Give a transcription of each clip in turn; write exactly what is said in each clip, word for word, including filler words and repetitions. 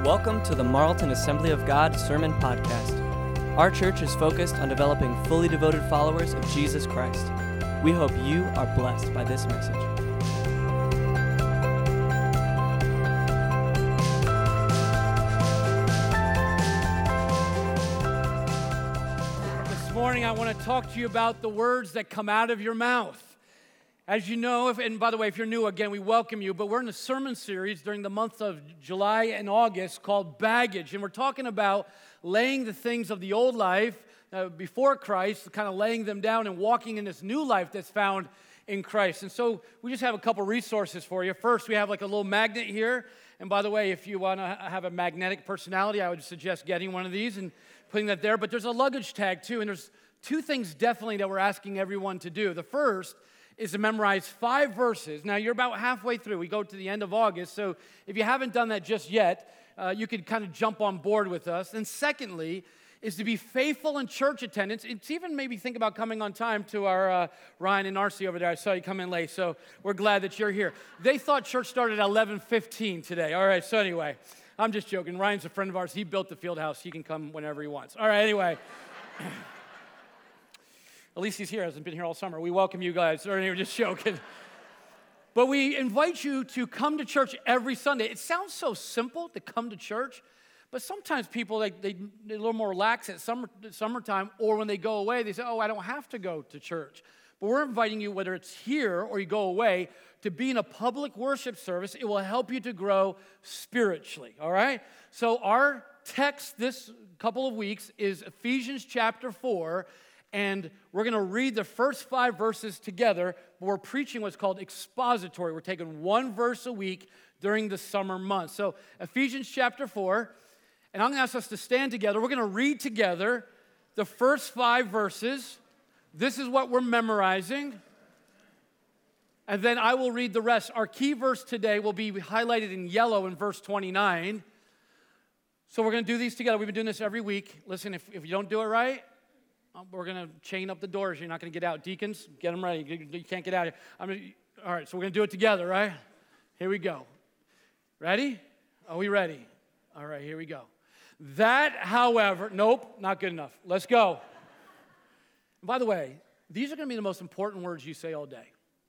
Welcome to the Marlton Assembly of God Sermon Podcast. Our church is focused on developing fully devoted followers of Jesus Christ. We hope you are blessed by this message. This morning I want to talk to you about the words that come out of your mouth. As you know, if, and by the way, if you're new, again, we welcome you, but we're in a sermon series during the month of July and August called Baggage, and we're talking about laying the things of the old life uh, before Christ, kind of laying them down and walking in this new life that's found in Christ. And so we just have a couple resources for you. First, we have like a little magnet here, and by the way, if you want to have a magnetic personality, I would suggest getting one of these and putting that there, but there's a luggage tag too, and there's two things definitely that we're asking everyone to do. The first is to memorize five verses. Now, you're about halfway through. We go to the end of August, so if you haven't done that just yet, uh, you could kind of jump on board with us. And secondly, is to be faithful in church attendance. It's even maybe think about coming on time to our uh, Ryan and Narcy over there. I saw you come in late, so we're glad that you're here. They thought church started at eleven fifteen today. All right, so anyway, I'm just joking. Ryan's a friend of ours. He built the field house. He can come whenever he wants. All right, anyway. At least he's here, hasn't been here all summer. We welcome you guys. Or we're just joking. But we invite you to come to church every Sunday. It sounds so simple to come to church, but sometimes people, they, they, they're a little more lax at summer, summertime, or when they go away, they say, oh, I don't have to go to church. But we're inviting you, whether it's here or you go away, to be in a public worship service. It will help you to grow spiritually, all right? So our text this couple of weeks is Ephesians chapter four, and we're going to read the first five verses together. We're preaching what's called expository. We're taking one verse a week during the summer months. So Ephesians chapter four, and I'm going to ask us to stand together. We're going to read together the first five verses. This is what we're memorizing. And then I will read the rest. Our key verse today will be highlighted in yellow in verse twenty-nine. So we're going to do these together. We've been doing this every week. Listen, if, if you don't do it right, we're going to chain up the doors. You're not going to get out. Deacons, get them ready. You can't get out here. I'm gonna, all right, so we're going to do it together, right? Here we go. Ready? Are we ready? All right, here we go. That, however, nope, not good enough. Let's go. And by the way, these are going to be the most important words you say all day.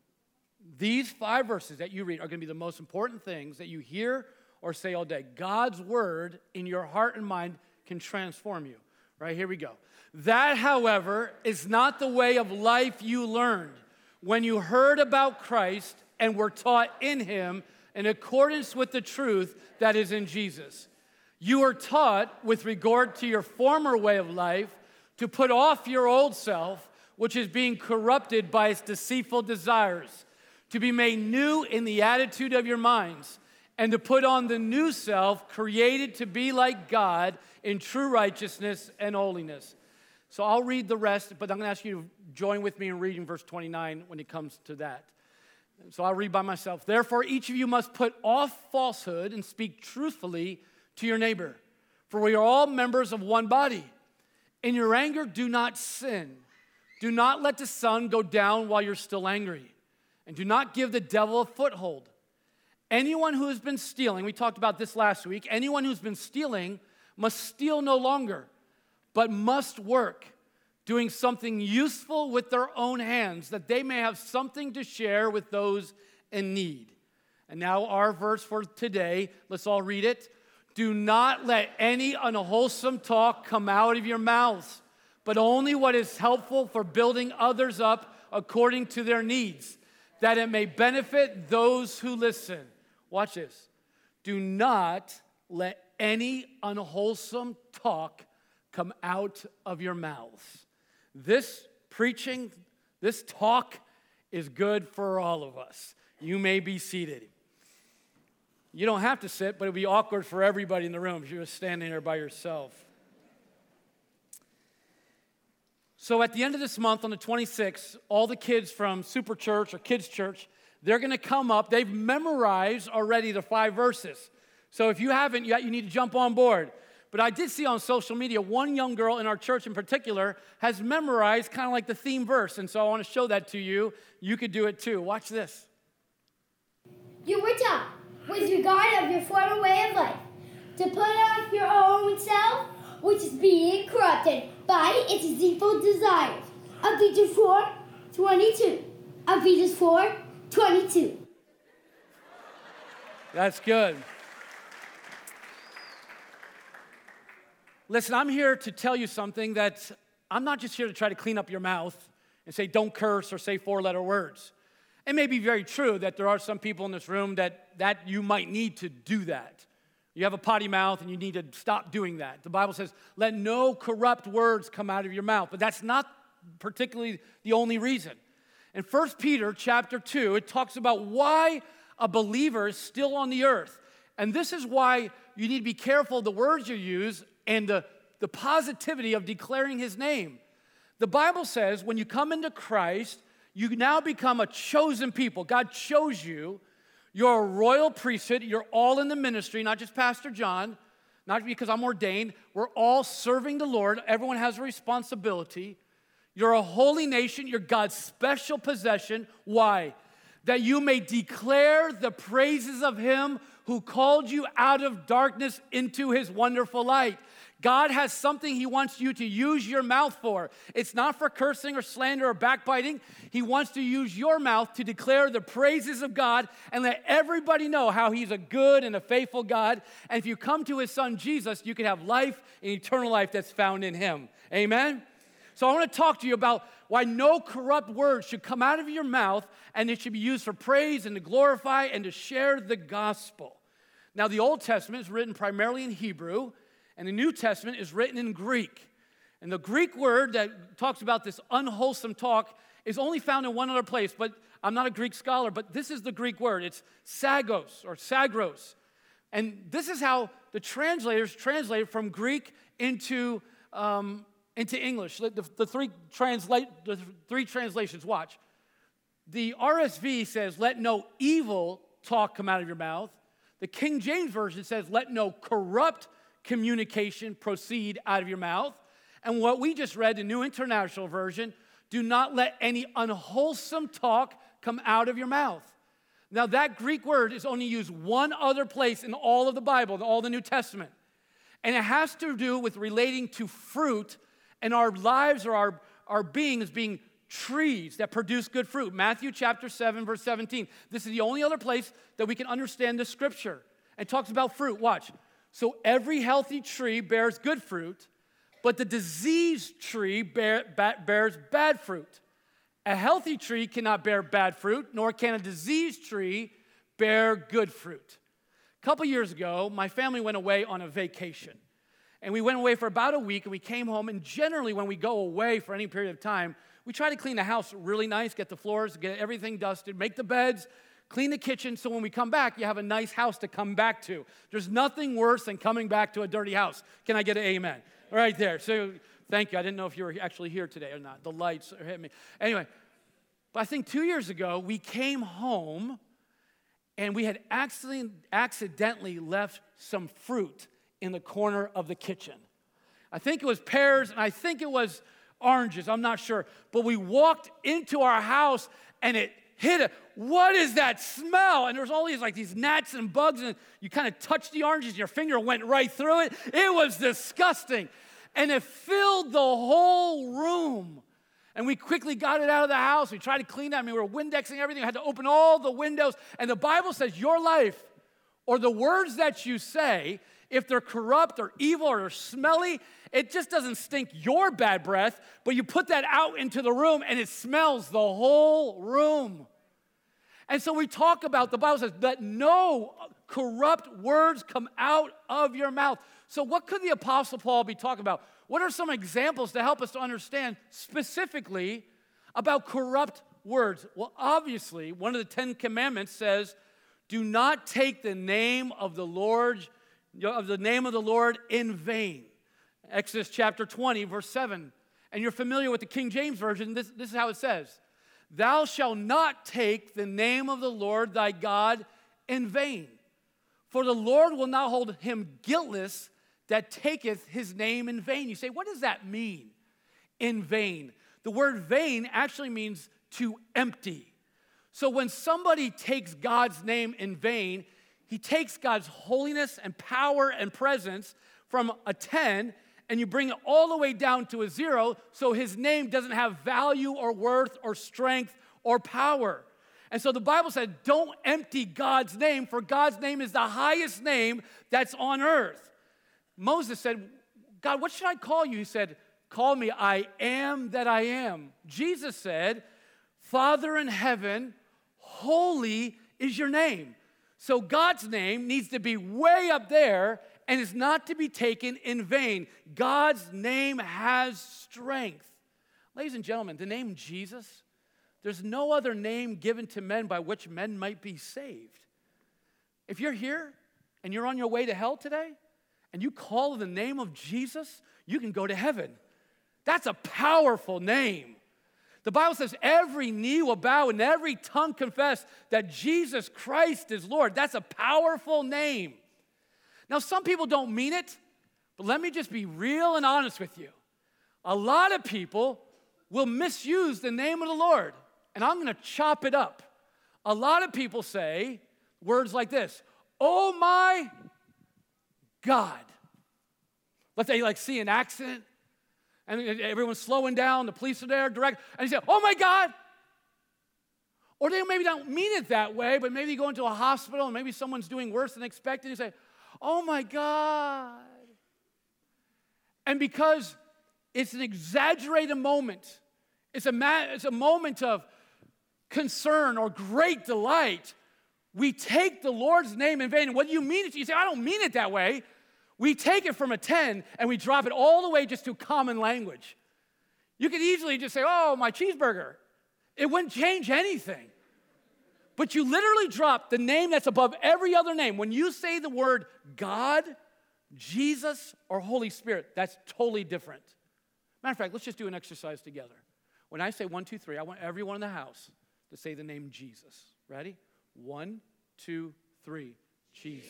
These five verses that you read are going to be the most important things that you hear or say all day. God's word in your heart and mind can transform you. Right, here we go. That, however, is not the way of life you learned when you heard about Christ and were taught in him in accordance with the truth that is in Jesus. You were taught with regard to your former way of life to put off your old self, which is being corrupted by its deceitful desires, to be made new in the attitude of your minds, and to put on the new self created to be like God in true righteousness and holiness. So I'll read the rest, but I'm going to ask you to join with me in reading verse twenty-nine when it comes to that. So I'll read by myself. Therefore, each of you must put off falsehood and speak truthfully to your neighbor, for we are all members of one body. In your anger, do not sin. Do not let the sun go down while you're still angry, and do not give the devil a foothold. Anyone who has been stealing, we talked about this last week, anyone who's been stealing must steal no longer, but must work, doing something useful with their own hands, that they may have something to share with those in need. And now our verse for today, let's all read it. Do not let any unwholesome talk come out of your mouths, but only what is helpful for building others up according to their needs, that it may benefit those who listen. Watch this. Do not let any unwholesome talk come out of your mouths. This preaching, this talk is good for all of us. You may be seated. You don't have to sit, but it'd be awkward for everybody in the room if you were standing there by yourself. So at the end of this month, on the twenty-sixth, all the kids from Super Church or Kids Church, they're going to come up. They've memorized already the five verses. So if you haven't yet, you need to jump on board. But I did see on social media, one young girl in our church in particular has memorized kind of like the theme verse. And so I want to show that to you. You could do it too. Watch this. You were taught with regard of your former way of life, to put off your own self, which is being corrupted by its deceitful desires. Ephesians four twenty-two. Ephesians four twenty-two. That's good. Listen, I'm here to tell you something that I'm not just here to try to clean up your mouth and say don't curse or say four-letter words. It may be very true that there are some people in this room that, that you might need to do that. You have a potty mouth and you need to stop doing that. The Bible says, let no corrupt words come out of your mouth. But that's not particularly the only reason. In First Peter chapter two, it talks about why a believer is still on the earth. And this is why you need to be careful of the words you use and the, the positivity of declaring his name. The Bible says when you come into Christ, you now become a chosen people. God chose you. You're a royal priesthood. You're all in the ministry, not just Pastor John, not because I'm ordained. We're all serving the Lord. Everyone has a responsibility. You're a holy nation. You're God's special possession. Why? That you may declare the praises of him who called you out of darkness into his wonderful light. God has something he wants you to use your mouth for. It's not for cursing or slander or backbiting. He wants to use your mouth to declare the praises of God and let everybody know how he's a good and a faithful God. And if you come to his son Jesus, you can have life and eternal life that's found in him. Amen? So I want to talk to you about why no corrupt words should come out of your mouth, and it should be used for praise and to glorify and to share the gospel. Now, the Old Testament is written primarily in Hebrew, and the New Testament is written in Greek. And the Greek word that talks about this unwholesome talk is only found in one other place, but I'm not a Greek scholar, but this is the Greek word. It's sagos or sagros. And this is how the translators translated from Greek into, um, into English. The, the, three translate, the three translations, watch. The R S V says, let no evil talk come out of your mouth. The King James Version says, let no corrupt communication proceed out of your mouth. And what we just read, the New International Version, do not let any unwholesome talk come out of your mouth. Now, that Greek word is only used one other place in all of the Bible, in all the New Testament. And it has to do with relating to fruit and our lives or our, our being as being trees that produce good fruit. Matthew chapter seven, verse seventeen. This is the only other place that we can understand the scripture. It talks about fruit. Watch. So every healthy tree bears good fruit, but the diseased tree bear, ba- bears bad fruit. A healthy tree cannot bear bad fruit, nor can a diseased tree bear good fruit. A couple years ago, my family went away on a vacation. And we went away for about a week, and we came home. And generally, when we go away for any period of time, we try to clean the house really nice, get the floors, get everything dusted, make the beds, clean the kitchen, so when we come back, you have a nice house to come back to. There's nothing worse than coming back to a dirty house. Can I get an amen? Right there. So thank you. I didn't know if you were actually here today or not. The lights hit me. Anyway, but I think two years ago, we came home, and we had accidentally, accidentally left some fruit in the corner of the kitchen. I think it was pears, and I think it was oranges. I'm not sure. But we walked into our house, and it hit it. What is that smell? And there's all these like these gnats and bugs, and you kind of touched the oranges, and your finger went right through it. It was disgusting. And it filled the whole room. And we quickly got it out of the house. We tried to clean it. I mean, we were Windexing everything. I had to open all the windows. And the Bible says your life or the words that you say, if they're corrupt or evil or smelly, it just doesn't stink your bad breath, but you put that out into the room and it smells the whole room. And so we talk about, the Bible says, that no corrupt words come out of your mouth. So what could the Apostle Paul be talking about? What are some examples to help us to understand specifically about corrupt words? Well, obviously, one of the Ten Commandments says, do not take the name of the Lord, of the name of the Lord in vain. Exodus chapter twenty, verse seven. And you're familiar with the King James Version. This, this is how it says. Thou shalt not take the name of the Lord thy God in vain. For the Lord will not hold him guiltless that taketh his name in vain. You say, what does that mean, in vain? The word vain actually means to empty. So when somebody takes God's name in vain, he takes God's holiness and power and presence from a ten, and you bring it all the way down to a zero, so his name doesn't have value or worth or strength or power. And so the Bible said, don't empty God's name, for God's name is the highest name that's on earth. Moses said, God, what should I call you? He said, call me I am that I am. Jesus said, Father in heaven, holy is your name. So God's name needs to be way up there and is not to be taken in vain. God's name has strength. Ladies and gentlemen, the name Jesus, there's no other name given to men by which men might be saved. If you're here and you're on your way to hell today and you call the name of Jesus, you can go to heaven. That's a powerful name. The Bible says every knee will bow and every tongue confess that Jesus Christ is Lord. That's a powerful name. Now, some people don't mean it, but let me just be real and honest with you. A lot of people will misuse the name of the Lord, and I'm going to chop it up. A lot of people say words like this, oh my God. Let's say like see an accident, and everyone's slowing down, the police are there, direct, and you say, oh my God. Or they maybe don't mean it that way, but maybe you go into a hospital and maybe someone's doing worse than expected, and you say, oh my God. And because it's an exaggerated moment, it's a, ma- it's a moment of concern or great delight, we take the Lord's name in vain. And what do you mean it? You say, I don't mean it that way. We take it from a ten and we drop it all the way just to common language. You could easily just say, oh, my cheeseburger. It wouldn't change anything. But you literally drop the name that's above every other name. When you say the word God, Jesus, or Holy Spirit, that's totally different. Matter of fact, let's just do an exercise together. When I say one, two, three, I want everyone in the house to say the name Jesus. Ready? One, two, three. Jesus.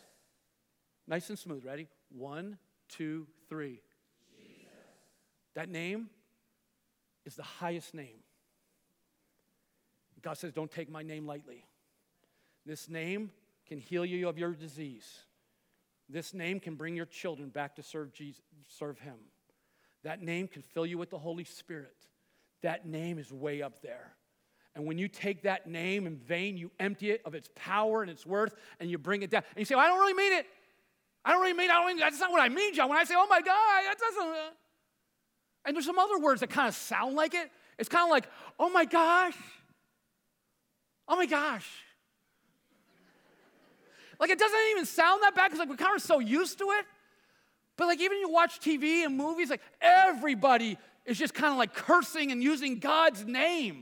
Nice and smooth. Ready? One, two, three. Jesus. That name is the highest name. God says, don't take my name lightly. This name can heal you of your disease. This name can bring your children back to serve Jesus, serve him. That name can fill you with the Holy Spirit. That name is way up there. And when you take that name in vain, you empty it of its power and its worth, and you bring it down. And you say, well, I don't really mean it. I don't really mean, I don't mean, that's not what I mean, John. When I say, oh my God, that doesn't. Uh. And there's some other words that kind of sound like it. It's kind of like, oh my gosh. Oh my gosh. Like it doesn't even sound that bad because like we're kind of so used to it. But like even you watch T V and movies, like everybody is just kind of like cursing and using God's name.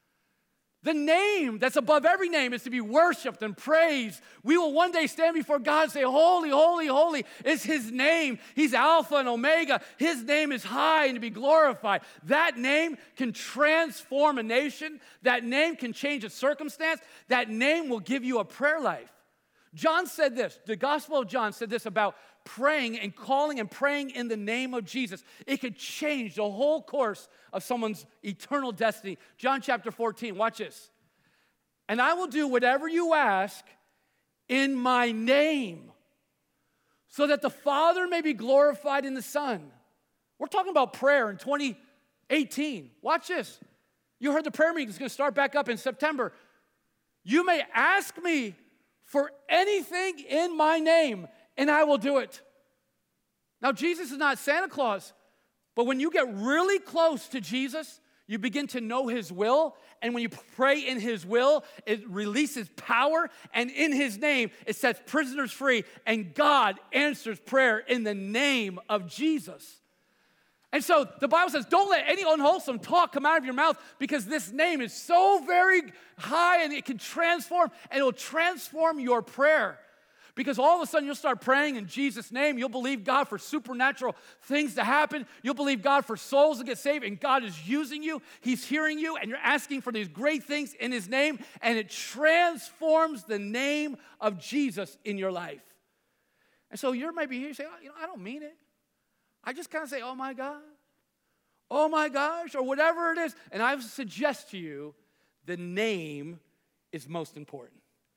The name that's above every name is to be worshiped and praised. We will one day stand before God and say, holy, holy, holy is his name. He's Alpha and Omega. His name is high and to be glorified. That name can transform a nation. That name can change a circumstance. That name will give you a prayer life. John said this, the Gospel of John said this about praying and calling and praying in the name of Jesus. It could change the whole course of someone's eternal destiny. John chapter fourteen, watch this. And I will do whatever you ask in my name, so that the Father may be glorified in the Son. We're talking about prayer in twenty eighteen. Watch this. You heard the prayer meeting is going to start back up in September. You may ask me for anything in my name, and I will do it. Now, Jesus is not Santa Claus, but when you get really close to Jesus, you begin to know his will, and when you pray in his will, it releases power, and in his name, it sets prisoners free, and God answers prayer in the name of Jesus. And so the Bible says, don't let any unwholesome talk come out of your mouth because this name is so very high and it can transform, and it will transform your prayer. Because all of a sudden you'll start praying in Jesus' name. You'll believe God for supernatural things to happen. You'll believe God for souls to get saved, and God is using you. He's hearing you, and you're asking for these great things in his name, and it transforms the name of Jesus in your life. And so you might be here, you say, oh, you know, I don't mean it. I just kind of say, oh my God, oh my gosh, or whatever it is. And I suggest to you, the name is most important.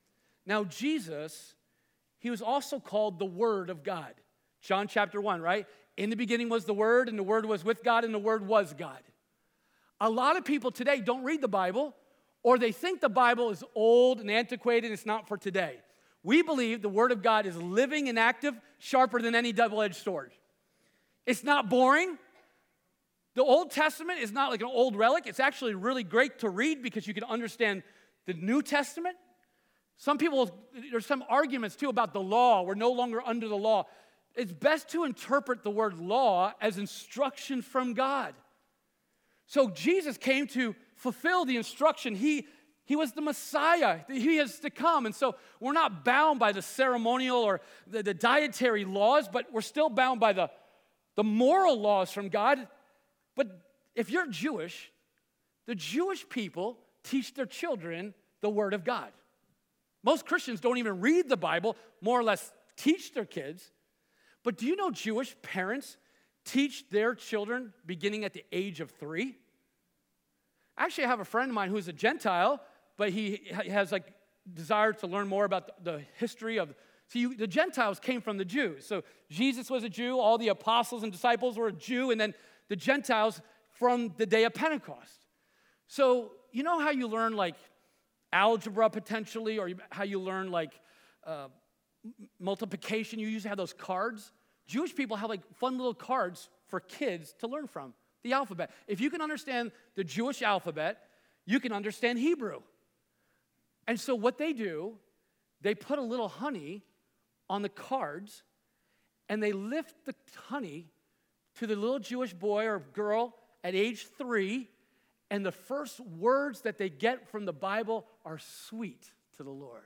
Now, Jesus, he was also called the Word of God. John chapter one, right? In the beginning was the Word, and the Word was with God, and the Word was God. A lot of people today don't read the Bible, or they think the Bible is old and antiquated, and it's not for today. We believe the Word of God is living and active, sharper than any double-edged sword. It's not boring. The Old Testament is not like an old relic. It's actually really great to read because you can understand the New Testament. Some people, there's some arguments too about the law. We're no longer under the law. It's best to interpret the word law as instruction from God. So Jesus came to fulfill the instruction. He, he was the Messiah. He is to come. And so we're not bound by the ceremonial or the, the dietary laws, but we're still bound by the, the moral laws from God. But if you're Jewish, the Jewish people teach their children the Word of God. Most Christians don't even read the Bible, more or less teach their kids. But do you know Jewish parents teach their children beginning at the age of three? Actually, I have a friend of mine who's a Gentile, but he has like desire to learn more about the history of. See, you, the Gentiles came from the Jews. So Jesus was a Jew, all the apostles and disciples were a Jew, and then the Gentiles from the day of Pentecost. So you know how you learn like algebra potentially, or how you learn like uh, multiplication? You usually have those cards. Jewish people have like fun little cards for kids to learn from. The alphabet. If you can understand the Jewish alphabet, you can understand Hebrew. And so what they do, they put a little honey on the cards, and they lift the honey to the little Jewish boy or girl at age three, and the first words that they get from the Bible are sweet to the Lord.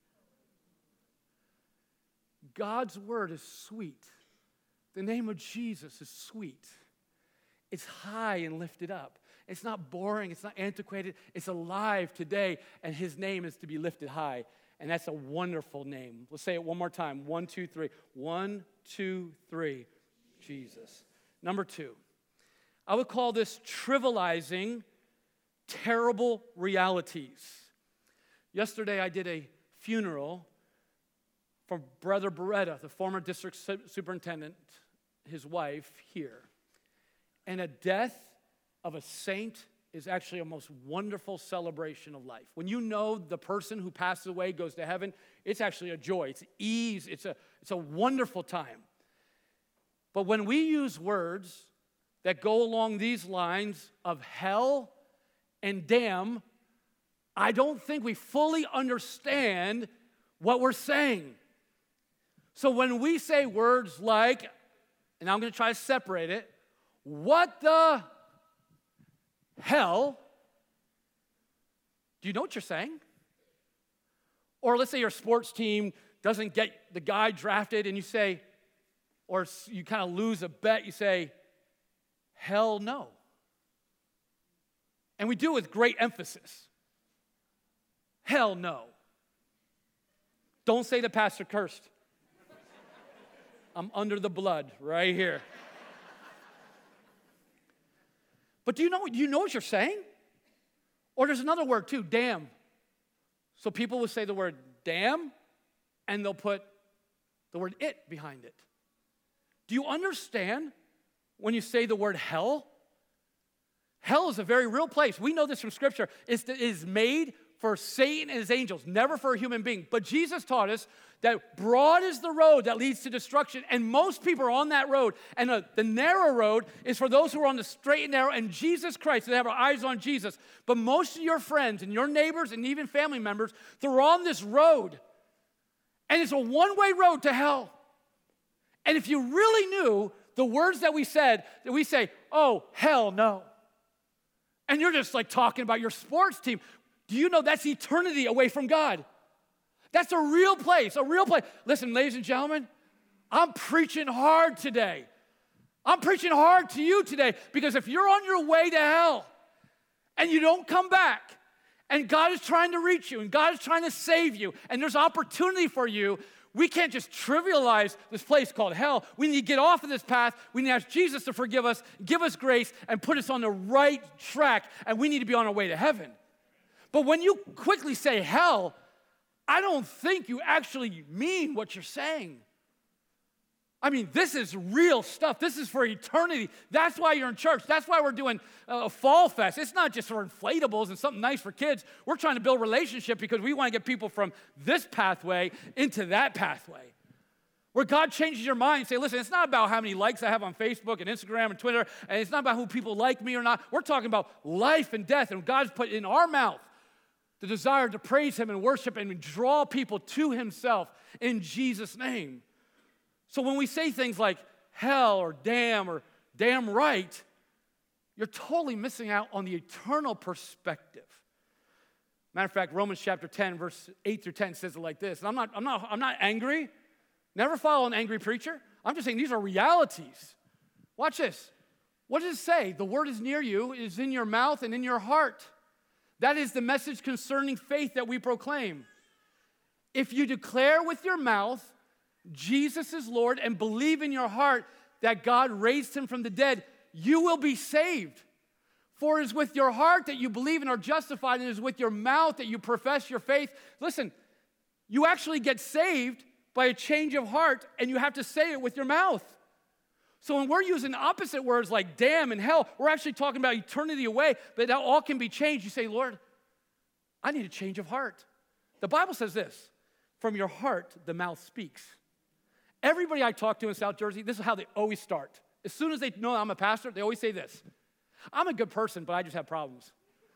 God's word is sweet. The name of Jesus is sweet. It's high and lifted up. It's not boring. It's not antiquated. It's alive today, and his name is to be lifted high. And that's a wonderful name. Let's say it one more time. One, two, three. One, two, three. Jesus. Number two, I would call this trivializing terrible realities. Yesterday, I did a funeral for Brother Beretta, the former district superintendent, his wife here. And a death of a saint is actually a most wonderful celebration of life. When you know the person who passes away goes to heaven, it's actually a joy. It's ease. It's a, it's a wonderful time. But when we use words that go along these lines of hell and damn, I don't think we fully understand what we're saying. So when we say words like, and I'm going to try to separate it, what the hell? Do you know what you're saying? Or let's say your sports team doesn't get the guy drafted and you say, or you kind of lose a bet, you say, hell no. And we do it with great emphasis. Hell no. Don't say the pastor cursed. I'm under the blood right here. But do you know, do you know what you're saying? Or there's another word too, damn. So people will say the word damn, and they'll put the word it behind it. Do you understand when you say the word hell? Hell is a very real place. We know this from Scripture. It is made for Satan and his angels, never for a human being. But Jesus taught us that broad is the road that leads to destruction, and most people are on that road. And uh, the narrow road is for those who are on the straight and narrow, and Jesus Christ, they have our eyes on Jesus. But most of your friends and your neighbors and even family members, they're on this road. And it's a one-way road to hell. And if you really knew the words that we said, that we say, oh, hell no. And you're just like talking about your sports team. Do you know that's eternity away from God? That's a real place, a real place. Listen, ladies and gentlemen, I'm preaching hard today. I'm preaching hard to you today because if you're on your way to hell and you don't come back and God is trying to reach you and God is trying to save you and there's opportunity for you, we can't just trivialize this place called hell. We need to get off of this path. We need to ask Jesus to forgive us, give us grace, and put us on the right track, and we need to be on our way to heaven. But when you quickly say hell, I don't think you actually mean what you're saying. I mean, this is real stuff. This is for eternity. That's why you're in church. That's why we're doing a fall fest. It's not just for inflatables and something nice for kids. We're trying to build relationship because we want to get people from this pathway into that pathway. Where God changes your mind and say, listen, it's not about how many likes I have on Facebook and Instagram and Twitter, and it's not about who people like me or not. We're talking about life and death, and God's put in our mouth the desire to praise him and worship and draw people to himself in Jesus' name. So when we say things like hell or damn or damn right, you're totally missing out on the eternal perspective. Matter of fact, Romans chapter ten, verse eight through ten says it like this. And I'm not, I'm not, I'm not angry. Never follow an angry preacher. I'm just saying these are realities. Watch this. What does it say? The word is near you, it is in your mouth and in your heart. That is the message concerning faith that we proclaim. If you declare with your mouth Jesus is Lord and believe in your heart that God raised him from the dead, you will be saved. For it is with your heart that you believe and are justified, and it is with your mouth that you profess your faith. Listen, you actually get saved by a change of heart, and you have to say it with your mouth. So when we're using opposite words like damn and hell, we're actually talking about eternity away, but that all can be changed. You say, Lord, I need a change of heart. The Bible says this, from your heart, the mouth speaks. Everybody I talk to in South Jersey, this is how they always start. As soon as they know I'm a pastor, they always say this. I'm a good person, but I just have problems.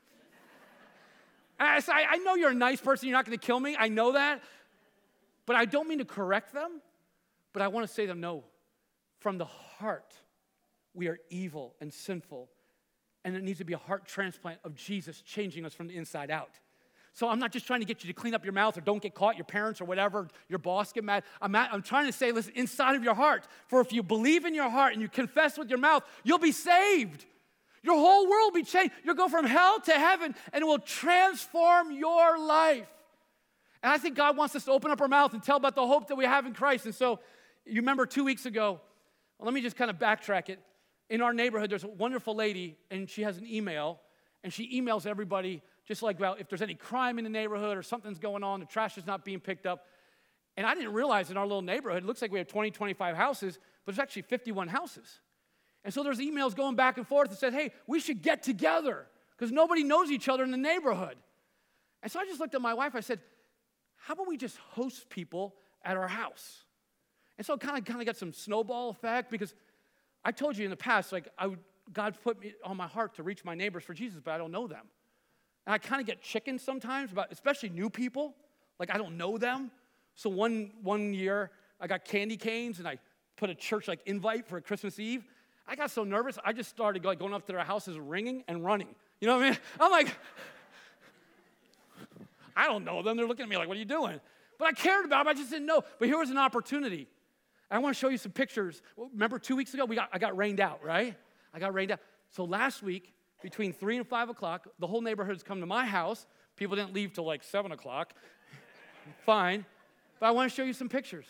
I, say, I know you're a nice person. You're not going to kill me. I know that. But I don't mean to correct them, but I want to say to them, no. From the heart, we are evil and sinful, and there needs to be a heart transplant of Jesus changing us from the inside out. So I'm not just trying to get you to clean up your mouth or don't get caught, your parents or whatever, your boss get mad. I'm, at, I'm trying to say, listen, inside of your heart, for if you believe in your heart and you confess with your mouth, you'll be saved. Your whole world will be changed. You'll go from hell to heaven, and it will transform your life. And I think God wants us to open up our mouth and tell about the hope that we have in Christ. And so you remember two weeks ago, well, let me just kind of backtrack it. In our neighborhood, there's a wonderful lady, and she has an email, and she emails everybody just like, well, if there's any crime in the neighborhood or something's going on, the trash is not being picked up. And I didn't realize in our little neighborhood, it looks like we have twenty, twenty-five houses, but there's actually fifty-one houses. And so there's emails going back and forth that said, hey, we should get together because nobody knows each other in the neighborhood. And so I just looked at my wife, I said, how about we just host people at our house? And so it kind of kind of got some snowball effect because I told you in the past, like I would, God's put me on my heart to reach my neighbors for Jesus, but I don't know them. And I kind of get chicken sometimes, about especially new people. Like I don't know them. So one one year I got candy canes and I put a church like invite for a Christmas Eve. I got so nervous I just started like going up to their houses, ringing and running. You know what I mean? I'm like, I don't know them. They're looking at me like, what are you doing? But I cared about them. I just didn't know. But here was an opportunity. I want to show you some pictures. Remember two weeks ago we got I got rained out, right? I got rained out. So last week, between three and five o'clock, the whole neighborhood's come to my house. People didn't leave till like seven o'clock. Fine. But I want to show you some pictures.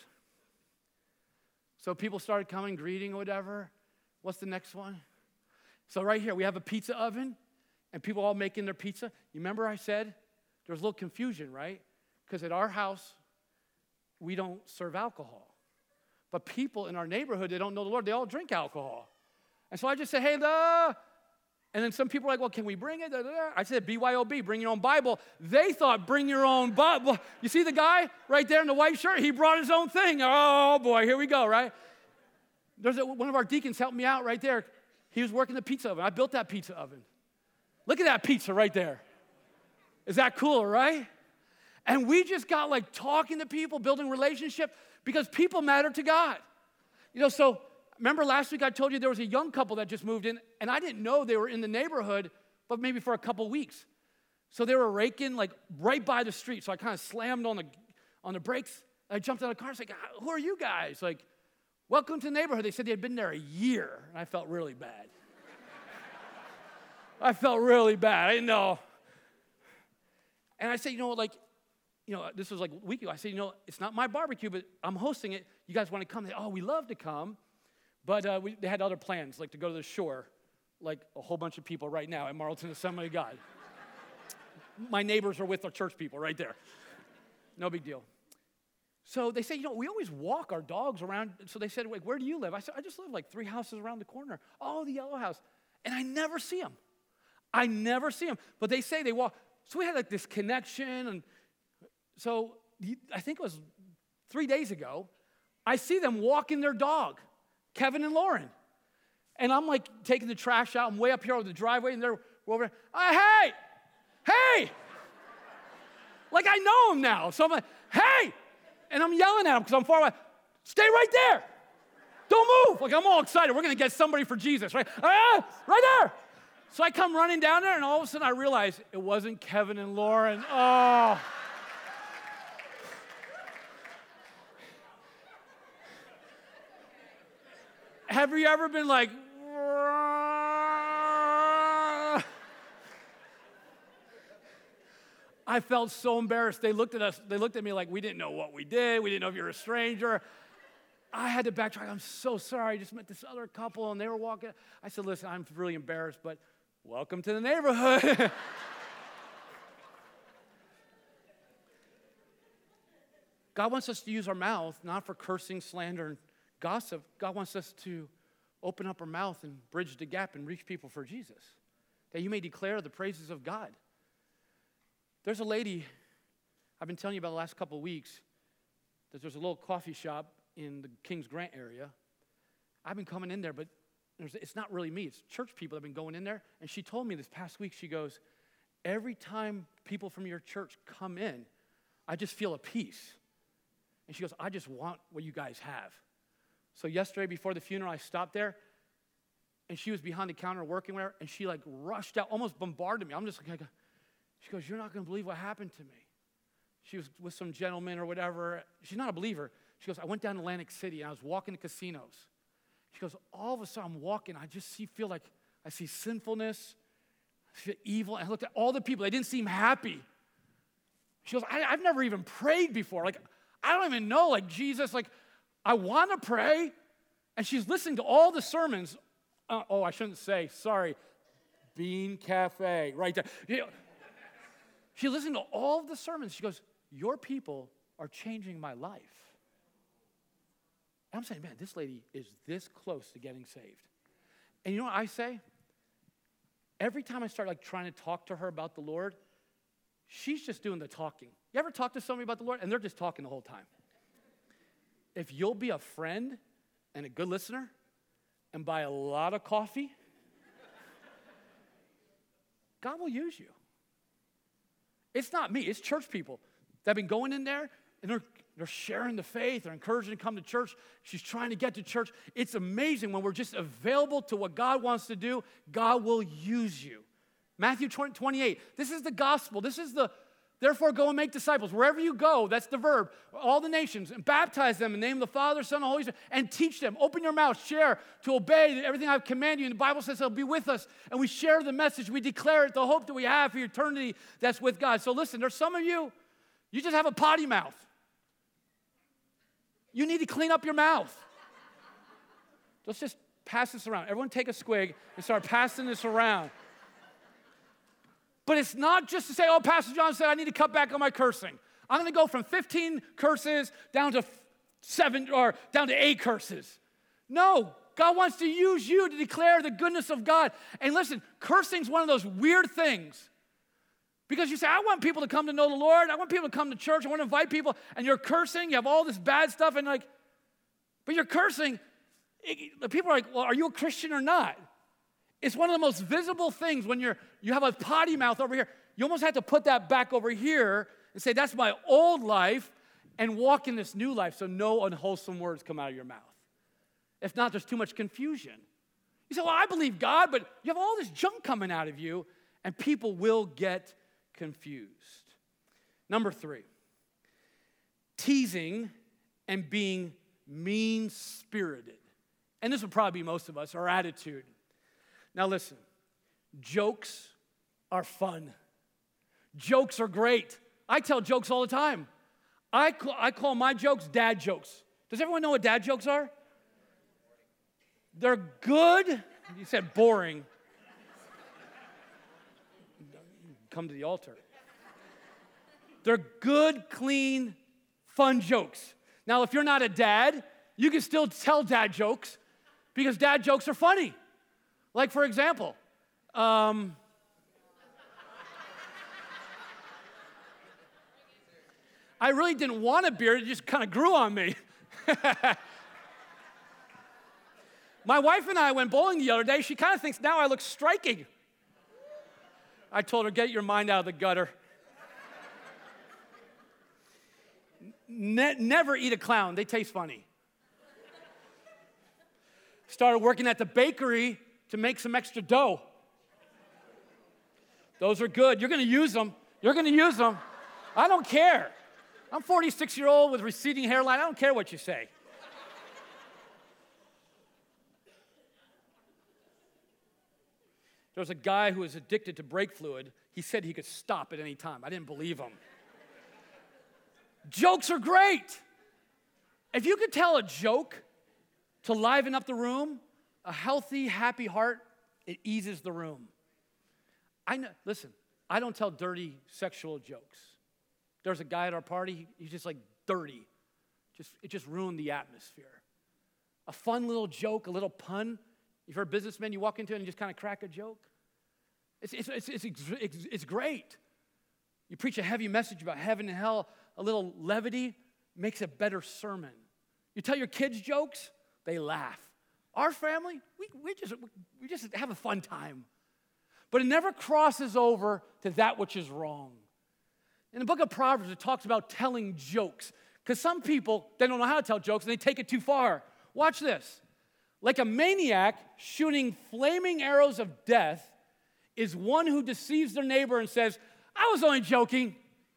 So people started coming, greeting or whatever. What's the next one? So right here, we have a pizza oven, and people all making their pizza. You remember I said there's a little confusion, right? Because at our house, we don't serve alcohol. But people in our neighborhood, they don't know the Lord. They all drink alcohol. And so I just said, hey, da. And then some people are like, well, can we bring it? Da, da, da. I said, B Y O B, bring your own Bible. They thought, bring your own Bible. You see the guy right there in the white shirt? He brought his own thing. Oh, boy, here we go, right? There's a, one of our deacons helped me out right there. He was working the pizza oven. I built that pizza oven. Look at that pizza right there. Is that cool, right? And we just got like talking to people, building relationship, because people matter to God. You know, so remember last week I told you there was a young couple that just moved in, and I didn't know they were in the neighborhood, but maybe for a couple weeks. So they were raking like right by the street. So I kind of slammed on the on the brakes. I jumped out of the car and said, who are you guys? Like, welcome to the neighborhood. They said they had been there a year, and I felt really bad. I felt really bad. I didn't know. And I said, you know, like, you know, this was like a week ago. I said, you know, it's not my barbecue, but I'm hosting it. You guys want to come? They, oh, we love to come. But uh, we, they had other plans, like to go to the shore, like a whole bunch of people right now at Marlton Assembly of God. My neighbors are with our church people right there. no big deal. So they say, you know, we always walk our dogs around. So they said, like, where do you live? I said, I just live like three houses around the corner. Oh, the yellow house. And I never see them. I never see them. But they say they walk. So we had like this connection. And so I think it was three days ago, I see them walking their dog, Kevin and Lauren. And I'm like taking the trash out. I'm way up here over the driveway, and they're over there. Oh, hey, hey. Like I know them now. So I'm like, hey. And I'm yelling at them because I'm far away. Stay right there. Don't move. Like I'm all excited. We're going to get somebody for Jesus, right? Ah, right there. So I come running down there, and all of a sudden I realize it wasn't Kevin and Lauren. Oh. Have you ever been like, I felt so embarrassed. They looked at us, they looked at me like we didn't know what we did. We didn't know if you were a stranger. I had to backtrack. I'm so sorry. I just met this other couple, and they were walking. I said, listen, I'm really embarrassed, but welcome to the neighborhood. God wants us to use our mouth, not for cursing, slander, and gossip. God wants us to open up our mouth and bridge the gap and reach people for Jesus, that you may declare the praises of God. There's a lady, I've been telling you about the last couple of weeks, that there's a little coffee shop in the Kings Grant area. I've been coming in there, but there's, it's not really me. It's church people that have been going in there. And she told me this past week, she goes, every time people from your church come in, I just feel a peace. And she goes, I just want what you guys have. So yesterday before the funeral, I stopped there, and she was behind the counter working with her, and she like rushed out, almost bombarded me. I'm just like, she goes, you're not going to believe what happened to me. She was with some gentleman or whatever. She's not a believer. She goes, I went down to Atlantic City, and I was walking to casinos. She goes, all of a sudden I'm walking, I just see, feel like I see sinfulness, I feel evil, and I looked at all the people. They didn't seem happy. She goes, I, I've never even prayed before. Like, I don't even know, like Jesus, like, I want to pray. And she's listening to all the sermons. Uh, oh, I shouldn't say, sorry. Bean Cafe, right there. You know, she listened to all of the sermons. She goes, your people are changing my life. And I'm saying, man, this lady is this close to getting saved. And you know what I say? Every time I start like trying to talk to her about the Lord, she's just doing the talking. You ever talk to somebody about the Lord and they're just talking the whole time? If you'll be a friend and a good listener and buy a lot of coffee, God will use you. It's not me, it's church people that have been going in there and they're, they're sharing the faith, they're encouraging to come to church. She's trying to get to church. It's amazing when we're just available to what God wants to do, God will use you. Matthew twenty-eight, this is the gospel. This is the, therefore go and make disciples. Wherever you go, that's the verb, all the nations, and baptize them in the name of the Father, Son, and Holy Spirit, and teach them. Open your mouth, share, to obey everything I've commanded you. And the Bible says He'll be with us, and we share the message. We declare it, the hope that we have for eternity that's with God. So listen, there's some of you, you just have a potty mouth. You need to clean up your mouth. Let's just pass this around. Everyone take a squig and start passing this around. But it's not just to say, oh, Pastor John said I need to cut back on my cursing. I'm going to go from fifteen curses down to seven or down to eight curses. No, God wants to use you to declare the goodness of God. And listen, cursing is one of those weird things. Because you say, I want people to come to know the Lord. I want people to come to church. I want to invite people. And you're cursing. You have all this bad stuff. And like, but you're cursing. It, people are like, well, are you a Christian or not? It's one of the most visible things when you're you have a potty mouth over here. You almost have to put that back over here and say, that's my old life, and walk in this new life so no unwholesome words come out of your mouth. If not, there's too much confusion. You say, well, I believe God, but you have all this junk coming out of you, and people will get confused. Number three, teasing and being mean-spirited. And this would probably be most of us, our attitude. Now listen, jokes are fun. Jokes are great. I tell jokes all the time. I call, I call my jokes dad jokes. Does everyone know what dad jokes are? They're good. You said boring. Come to the altar. They're good, clean, fun jokes. Now, if you're not a dad, you can still tell dad jokes because dad jokes are funny. Like, for example, um, I really didn't want a beard. It just kind of grew on me. My wife and I went bowling the other day. She kind of thinks now I look striking. I told her, get your mind out of the gutter. Ne- never eat a clown. They taste funny. Started working at the bakery to make some extra dough. Those are good. You're going to use them. You're going to use them. I don't care. I'm a forty-six-year-old with receding hairline. I don't care what you say. There was a guy who was addicted to brake fluid. He said he could stop at any time. I didn't believe him. Jokes are great. If you could tell a joke to liven up the room, a healthy, happy heart, it eases the room. I know, listen, I don't tell dirty sexual jokes. There's a guy at our party, he's just like dirty. Just, it just ruined the atmosphere. A fun little joke, a little pun. You've heard businessmen, you walk into it and you just kind of crack a joke. It's, it's, it's, it's, it's, it's great. You preach a heavy message about heaven and hell, a little levity makes a better sermon. You tell your kids jokes, they laugh. Our family, we, we, just, we just have a fun time. But it never crosses over to that which is wrong. In the book of Proverbs, it talks about telling jokes. Because some people, they don't know how to tell jokes and they take it too far. Watch this. Like a maniac shooting flaming arrows of death is one who deceives their neighbor and says, I was only joking.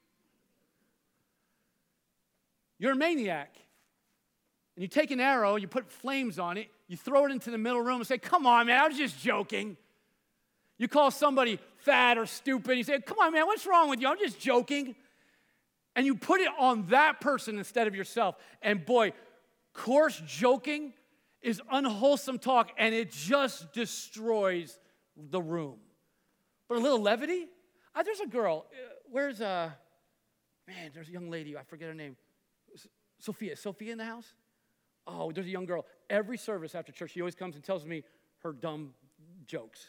You're a maniac. And you take an arrow, you put flames on it, you throw it into the middle room and say, come on, man, I was just joking. You call somebody fat or stupid, you say, come on, man, what's wrong with you? I'm just joking. And you put it on that person instead of yourself. And boy, coarse joking is unwholesome talk, and it just destroys the room. But a little levity? Uh, there's a girl. Uh, where's, uh, man, there's a young lady. I forget her name. Sophia. Is Sophia in the house? Oh, there's a young girl. Every service after church, she always comes and tells me her dumb jokes.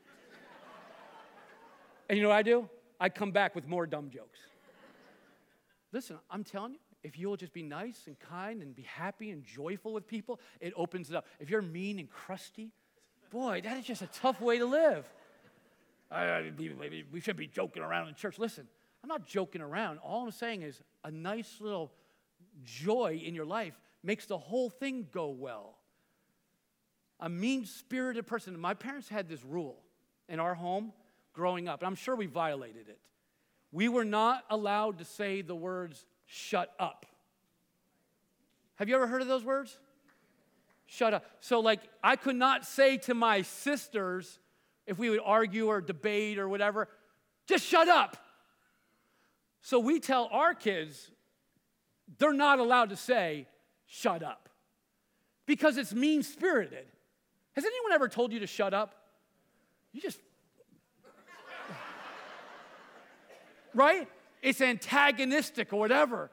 And you know what I do? I come back with more dumb jokes. Listen, I'm telling you, if you'll just be nice and kind and be happy and joyful with people, it opens it up. If you're mean and crusty, boy, that is just a tough way to live. I, I, we shouldn't be joking around in church. Listen, I'm not joking around. All I'm saying is a nice little joy in your life makes the whole thing go well. A mean-spirited person. My parents had this rule in our home growing up, and I'm sure we violated it. We were not allowed to say the words, shut up. Have you ever heard of those words? Shut up. So like, I could not say to my sisters, if we would argue or debate or whatever, just shut up. So we tell our kids, they're not allowed to say, shut up. Because it's mean-spirited. Has anyone ever told you to shut up? You just... right? It's antagonistic or whatever.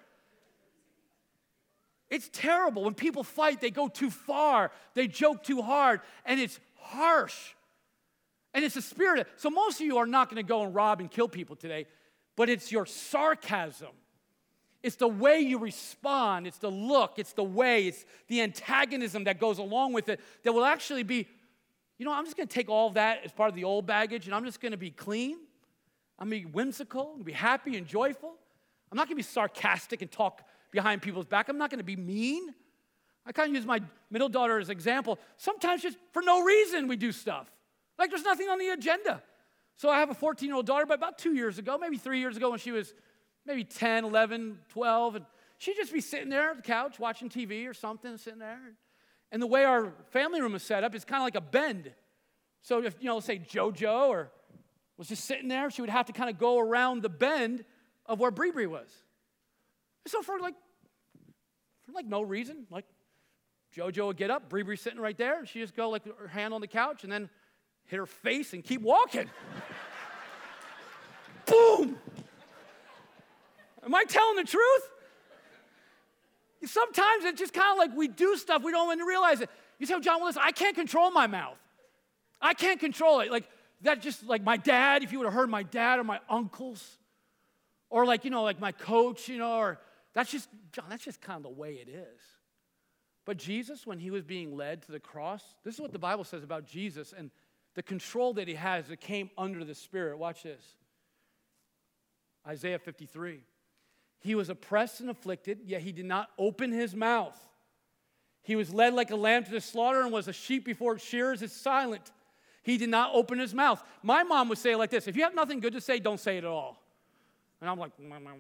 It's terrible. When people fight, they go too far. They joke too hard. And it's harsh. And it's a spirit. So most of you are not going to go and rob and kill people today. But it's your sarcasm. It's the way you respond. It's the look. It's the way. It's the antagonism that goes along with it that will actually be, you know, I'm just going to take all of that as part of the old baggage and I'm just going to be clean. I'm going to be whimsical. I'm going to be happy and joyful. I'm not going to be sarcastic and talk behind people's back. I'm not going to be mean. I kind of use my middle daughter as an example. Sometimes just for no reason we do stuff. Like there's nothing on the agenda. So I have a fourteen-year-old daughter, but about two years ago, maybe three years ago when she was maybe ten, eleven, twelve, and she'd just be sitting there on the couch watching T V or something, sitting there. And the way our family room is set up is kind of like a bend. So if, you know, say JoJo or was just sitting there, she would have to kind of go around the bend of where Bree Bree was. And so for like, for like no reason, like JoJo would get up, Bree Bree's sitting right there, and she'd just go like her hand on the couch and then hit her face and keep walking. Boom! Am I telling the truth? Sometimes it's just kind of like we do stuff, we don't even realize it. You say, well, John, well, listen, I can't control my mouth. I can't control it. Like, that just, like my dad, if you would have heard my dad or my uncles, or like, you know, like my coach, you know, or that's just, John, that's just kind of the way it is. But Jesus, when he was being led to the cross, this is what the Bible says about Jesus and the control that he has that came under the Spirit. Watch this. Isaiah fifty-three. He was oppressed and afflicted, yet he did not open his mouth. He was led like a lamb to the slaughter and was a sheep before its shearers is silent. He did not open his mouth. My mom would say it like this: if you have nothing good to say, don't say it at all. And I'm like,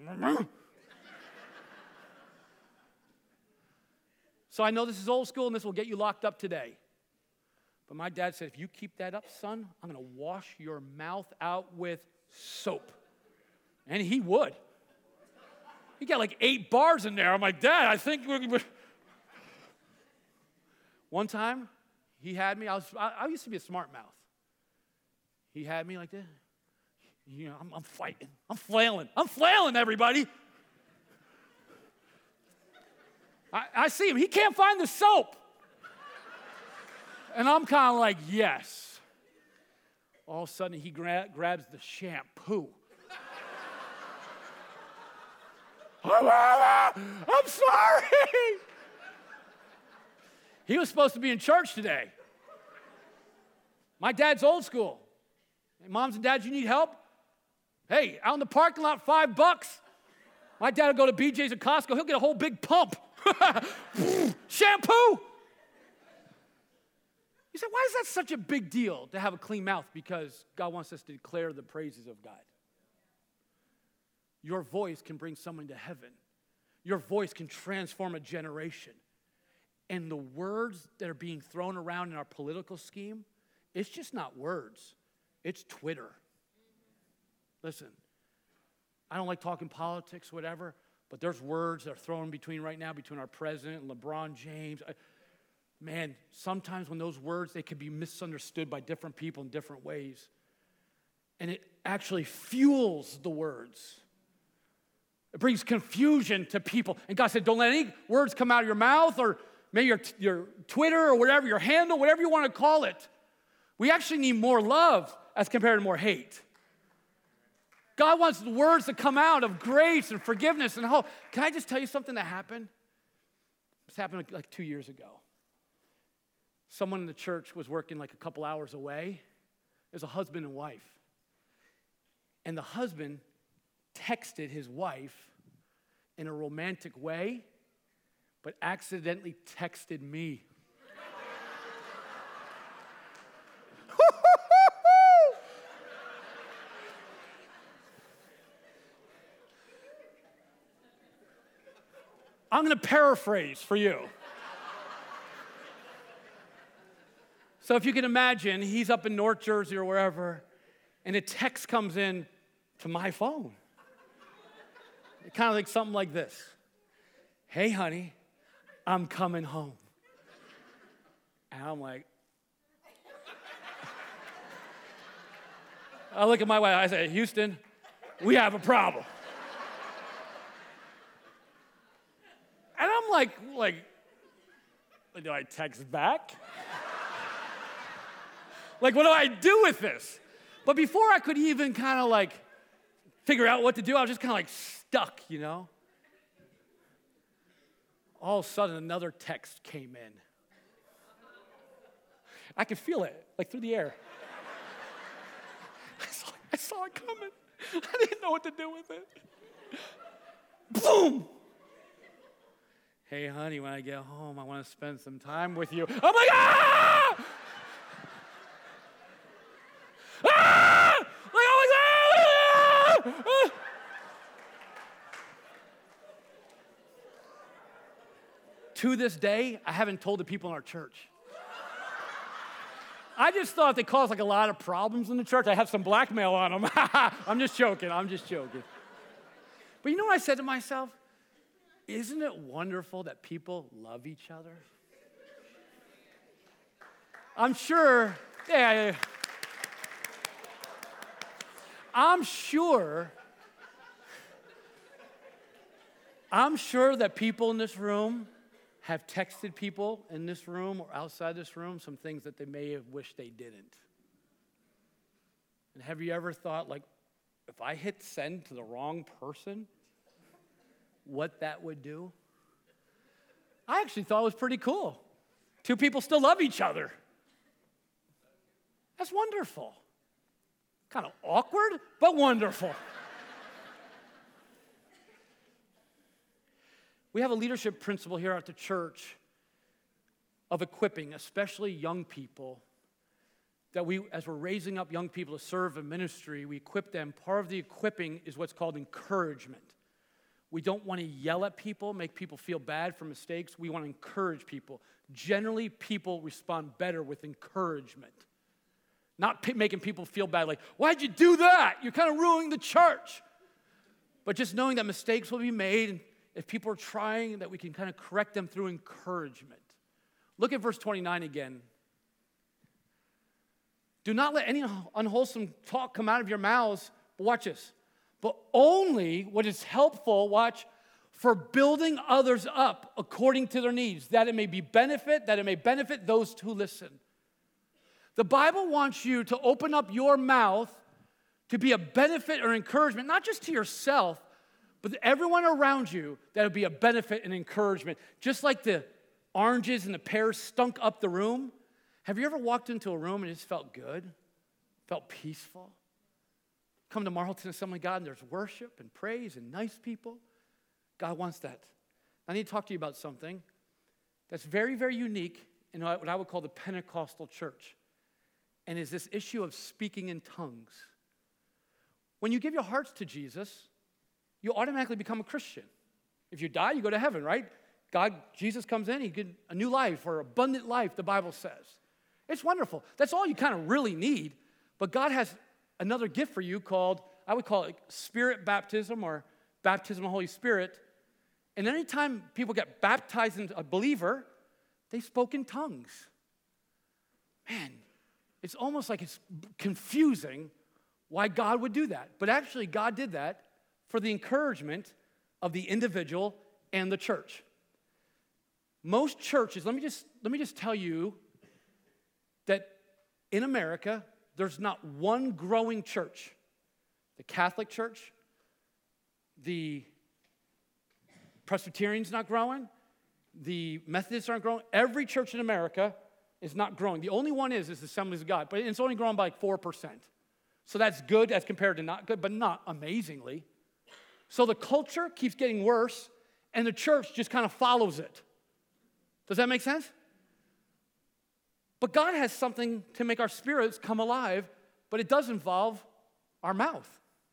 so I know this is old school and this will get you locked up today. But my dad said, if you keep that up, son, I'm going to wash your mouth out with soap. And he would. He got like eight bars in there. I'm like, Dad, I think we're... One time, he had me, I, was, I, I used to be a smart mouth. He had me like this. You know, I'm, I'm fighting. I'm flailing. I'm flailing, everybody. I, I see him. He can't find the soap. And I'm kind of like, yes. All of a sudden, he gra- grabs the shampoo. I'm sorry. He was supposed to be in church today. My dad's old school. Hey, moms and dads, you need help? Hey, out in the parking lot, five bucks. My dad will go to B J's or Costco. He'll get a whole big pump. Shampoo. You say, why is that such a big deal to have a clean mouth? Because God wants us to declare the praises of God. Your voice can bring someone to heaven. Your voice can transform a generation. And the words that are being thrown around in our political scheme, it's just not words. It's Twitter. Listen, I don't like talking politics, whatever, but there's words that are thrown between right now between our president and LeBron James. I, man, sometimes when those words, they can be misunderstood by different people in different ways. And it actually fuels the words. It brings confusion to people. And God said, don't let any words come out of your mouth or maybe your, your Twitter or whatever, your handle, whatever you want to call it. We actually need more love as compared to more hate. God wants the words to come out of grace and forgiveness and hope. Can I just tell you something that happened? This happened like, like two years ago. Someone in the church was working like a couple hours away. It was a husband and wife. And the husband texted his wife in a romantic way, but accidentally texted me. I'm going to paraphrase for you. So if you can imagine, he's up in North Jersey or wherever, and a text comes in to my phone. Kind of like something like this. Hey, honey, I'm coming home. And I'm like, I look at my wife, I say, Houston, we have a problem. And I'm like, like, do I text back? Like, what do I do with this? But before I could even kind of like figure out what to do, I was just kind of like stuck, you know? All of a sudden, another text came in. I could feel it, like through the air. I saw, I saw it coming. I didn't know what to do with it. Boom! Hey, honey, when I get home, I want to spend some time with you. I'm like, ah! Ah! Like, oh my God! Ah! To this day, I haven't told the people in our church. I just thought they caused like a lot of problems in the church. I have some blackmail on them. I'm just joking. I'm just joking. But you know what I said to myself? Isn't it wonderful that people love each other? I'm sure, yeah, yeah. I'm sure I'm sure that people in this room have texted people in this room or outside this room some things that they may have wished they didn't. And have you ever thought, like, if I hit send to the wrong person, what that would do? I actually thought it was pretty cool. Two people still love each other. That's wonderful. Kind of awkward, but wonderful. We have a leadership principle here at the church of equipping, especially young people, that we, as we're raising up young people to serve in ministry, we equip them. Part of the equipping is what's called encouragement. We don't want to yell at people, make people feel bad for mistakes. We want to encourage people. Generally, people respond better with encouragement. Not p- making people feel bad, like, why'd you do that? You're kind of ruining the church. But just knowing that mistakes will be made, and if people are trying, that we can kind of correct them through encouragement. Look at verse twenty-nine again. Do not let any unwholesome talk come out of your mouths, but watch this. But only what is helpful, watch, for building others up according to their needs, that it may be benefit, that it may benefit those who listen. The Bible wants you to open up your mouth to be a benefit or encouragement, not just to yourself, but to everyone around you, that would be a benefit and encouragement. Just like the oranges and the pears stunk up the room. Have you ever walked into a room and it just felt good? Felt peaceful? Come to Marlton Assembly of God and there's worship and praise and nice people. God wants that. I need to talk to you about something that's very, very unique in what I would call the Pentecostal church. And is this issue of speaking in tongues. When you give your hearts to Jesus, you automatically become a Christian. If you die, you go to heaven, right? God, Jesus comes in, he gives a new life or abundant life, the Bible says. It's wonderful. That's all you kind of really need. But God has another gift for you called, I would call it spirit baptism or baptism of the Holy Spirit. And anytime people get baptized into a believer, they spoke in tongues. Man, it's almost like it's confusing why God would do that. But actually, God did that for the encouragement of the individual and the church. Most churches, let me just, let me just tell you that in America, there's not one growing church. The Catholic Church, the Presbyterian's not growing, the Methodists aren't growing. Every church in America is not growing. The only one is, is the Assemblies of God, but it's only growing by like four percent. So that's good as compared to not good, but not amazingly. So the culture keeps getting worse, and the church just kind of follows it. Does that make sense? But God has something to make our spirits come alive, but it does involve our mouth.